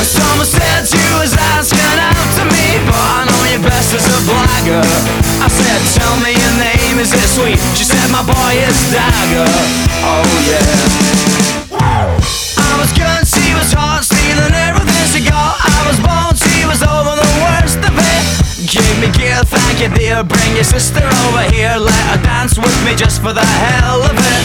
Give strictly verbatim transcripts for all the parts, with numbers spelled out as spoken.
Someone said you was asking out to me, but I know you best as a blagger. I said, tell me your name, is it sweet? She said, my boy is Dagger. Oh yeah. I was good, she was hot, stealing everything she got. I was bold, she was over the worst of it. Give me gear, thank you dear. Bring your sister over here, let her dance with me just for the hell of it.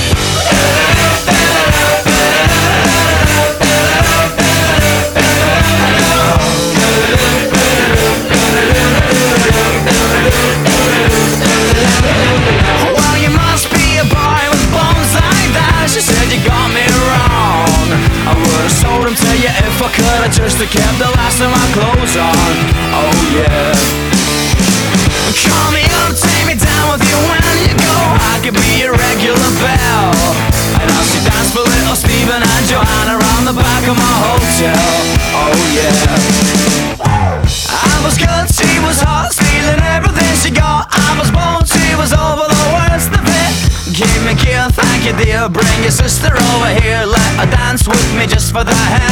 Well, you must be a boy with bones like that. She said you got me wrong. I would've sold him to you if I could. I just have kept the last of my clothes on. Oh yeah. Call me up, take me down with you when you go. I could be your regular belle, and I'll see dance for little Stephen and Joanna around the back of my hotel. Oh yeah. I was good, she was hot, stealing everything she got. I was bold, she was over the worst of it. Give me gear, thank you dear. Bring your sister over here, let her dance with me just for the hell